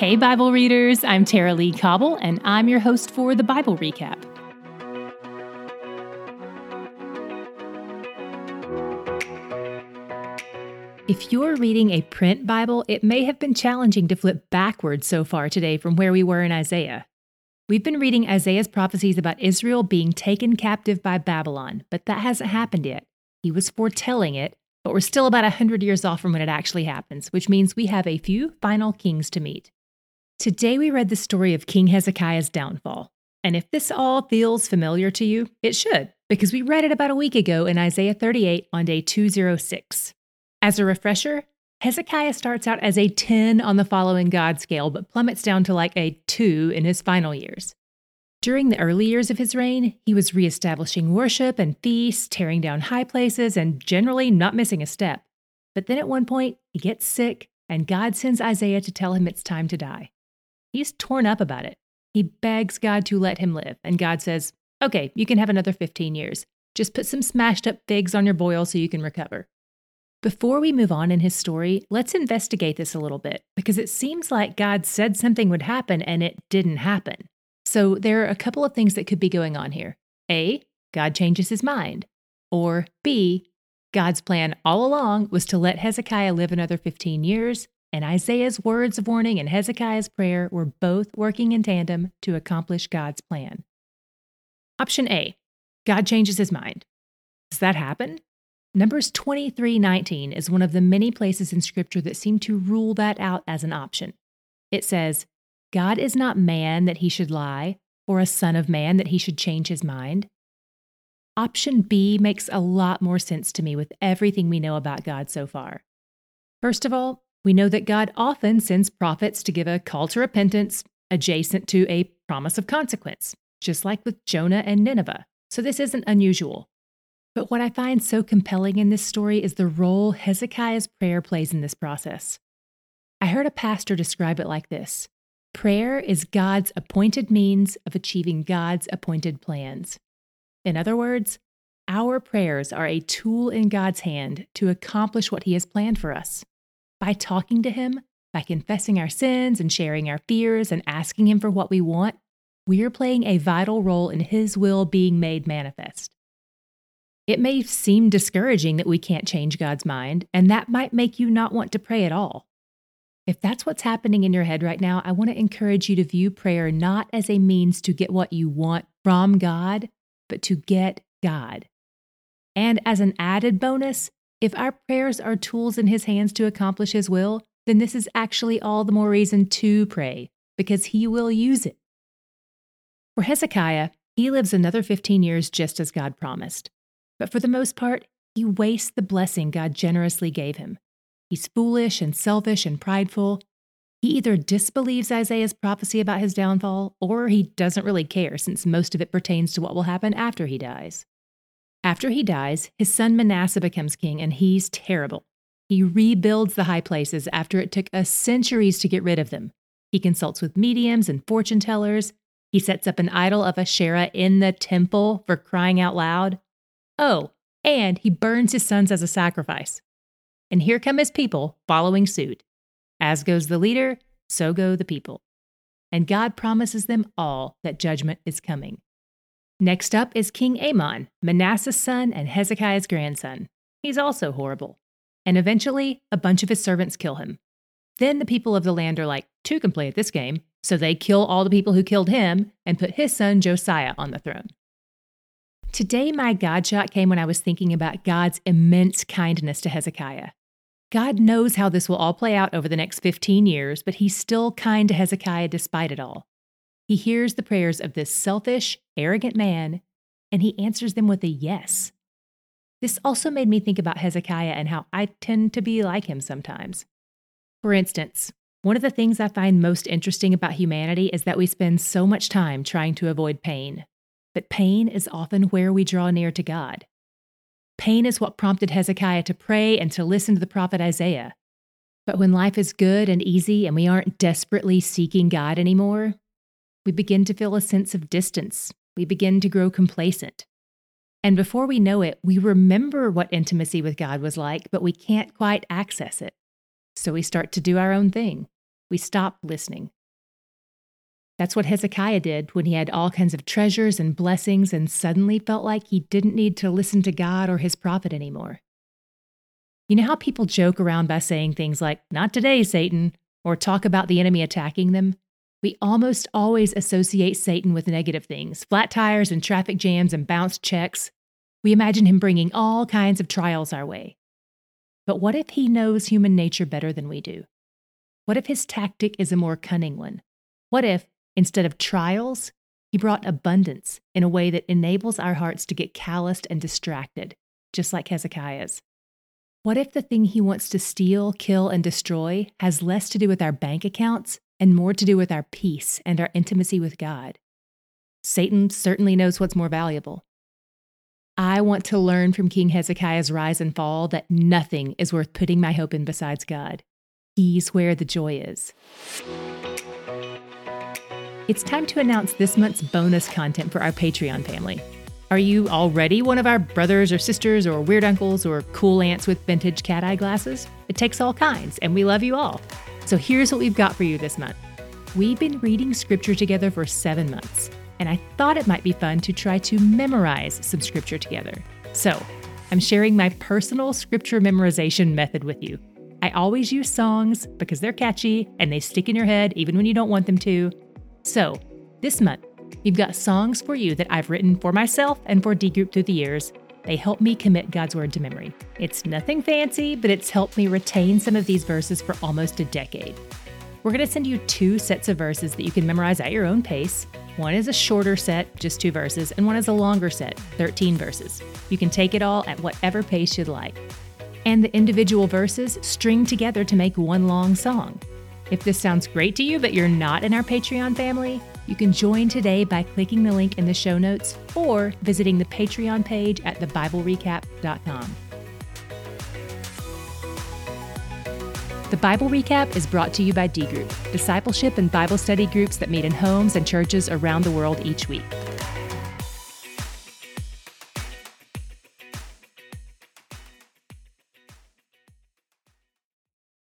Hey, Bible readers, I'm Tara Lee Cobble, and I'm your host for the Bible Recap. If you're reading a print Bible, it may have been challenging to flip backwards so far today from where we were in Isaiah. We've been reading Isaiah's prophecies about Israel being taken captive by Babylon, but that hasn't happened yet. He was foretelling it, but we're still about 100 years off from when it actually happens, which means we have a few final kings to meet. Today we read the story of King Hezekiah's downfall. And if this all feels familiar to you, it should, because we read it about a week ago in Isaiah 38 on day 206. As a refresher, Hezekiah starts out as a 10 on the following God scale, but plummets down to like a 2 in his final years. During the early years of his reign, he was reestablishing worship and feasts, tearing down high places, and generally not missing a step. But then at one point, he gets sick, and God sends Isaiah to tell him it's time to die. He's torn up about it. He begs God to let him live, and God says, okay, you can have another 15 years. Just put some smashed up figs on your boil so you can recover. Before we move on in his story, let's investigate this a little bit, because it seems like God said something would happen and it didn't happen. So there are a couple of things that could be going on here. A, God changes his mind. Or B, God's plan all along was to let Hezekiah live another 15 years, and Isaiah's words of warning and Hezekiah's prayer were both working in tandem to accomplish God's plan. Option A, God changes his mind. Does that happen? Numbers 23:19 is one of the many places in Scripture that seem to rule that out as an option. It says, God is not man that he should lie, or a son of man that he should change his mind. Option B makes a lot more sense to me with everything we know about God so far. First of all, we know that God often sends prophets to give a call to repentance adjacent to a promise of consequence, just like with Jonah and Nineveh. So this isn't unusual. But what I find so compelling in this story is the role Hezekiah's prayer plays in this process. I heard a pastor describe it like this: prayer is God's appointed means of achieving God's appointed plans. In other words, our prayers are a tool in God's hand to accomplish what he has planned for us. By talking to him, by confessing our sins and sharing our fears and asking him for what we want, we are playing a vital role in his will being made manifest. It may seem discouraging that we can't change God's mind, and that might make you not want to pray at all. If that's what's happening in your head right now, I want to encourage you to view prayer not as a means to get what you want from God, but to get God. And as an added bonus, if our prayers are tools in his hands to accomplish his will, then this is actually all the more reason to pray, because he will use it. For Hezekiah, he lives another 15 years just as God promised. But for the most part, he wastes the blessing God generously gave him. He's foolish and selfish and prideful. He either disbelieves Isaiah's prophecy about his downfall, or he doesn't really care, since most of it pertains to what will happen after he dies. After he dies, his son Manasseh becomes king, and he's terrible. He rebuilds the high places after it took us centuries to get rid of them. He consults with mediums and fortune tellers. He sets up an idol of Asherah in the temple, for crying out loud. Oh, and he burns his sons as a sacrifice. And here come his people following suit. As goes the leader, so go the people. And God promises them all that judgment is coming. Next up is King Amon, Manasseh's son and Hezekiah's grandson. He's also horrible. And eventually, a bunch of his servants kill him. Then the people of the land are like, two can play at this game, so they kill all the people who killed him and put his son Josiah on the throne. Today, my God shot came when I was thinking about God's immense kindness to Hezekiah. God knows how this will all play out over the next 15 years, but he's still kind to Hezekiah despite it all. He hears the prayers of this selfish, arrogant man, and he answers them with a yes. This also made me think about Hezekiah and how I tend to be like him sometimes. For instance, one of the things I find most interesting about humanity is that we spend so much time trying to avoid pain. But pain is often where we draw near to God. Pain is what prompted Hezekiah to pray and to listen to the prophet Isaiah. But when life is good and easy and we aren't desperately seeking God anymore, we begin to feel a sense of distance. We begin to grow complacent. And before we know it, we remember what intimacy with God was like, but we can't quite access it. So we start to do our own thing. We stop listening. That's what Hezekiah did when he had all kinds of treasures and blessings and suddenly felt like he didn't need to listen to God or his prophet anymore. You know how people joke around by saying things like, "Not today, Satan," or talk about the enemy attacking them? We almost always associate Satan with negative things, flat tires and traffic jams and bounced checks. We imagine him bringing all kinds of trials our way. But what if he knows human nature better than we do? What if his tactic is a more cunning one? What if, instead of trials, he brought abundance in a way that enables our hearts to get calloused and distracted, just like Hezekiah's? What if the thing he wants to steal, kill, and destroy has less to do with our bank accounts and more to do with our peace and our intimacy with God? Satan certainly knows what's more valuable. I want to learn from King Hezekiah's rise and fall that nothing is worth putting my hope in besides God. He's where the joy is. It's time to announce this month's bonus content for our Patreon family. Are you already one of our brothers or sisters or weird uncles or cool aunts with vintage cat eye glasses? It takes all kinds, and we love you all. So here's what we've got for you this month. We've been reading scripture together for 7 months, and I thought it might be fun to try to memorize some scripture together. So I'm sharing my personal scripture memorization method with you. I always use songs because they're catchy and they stick in your head even when you don't want them to. So this month, we've got songs for you that I've written for myself and for D Group through the years. They help me commit God's Word to memory. It's nothing fancy, but it's helped me retain some of these verses for almost a decade. We're going to send you 2 sets of verses that you can memorize at your own pace. One is a shorter set, just 2 verses, and one is a longer set, 13 verses. You can take it all at whatever pace you'd like. And the individual verses string together to make one long song. If this sounds great to you, but you're not in our Patreon family, you can join today by clicking the link in the show notes or visiting the Patreon page at thebiblerecap.com. The Bible Recap is brought to you by D Group, discipleship and Bible study groups that meet in homes and churches around the world each week.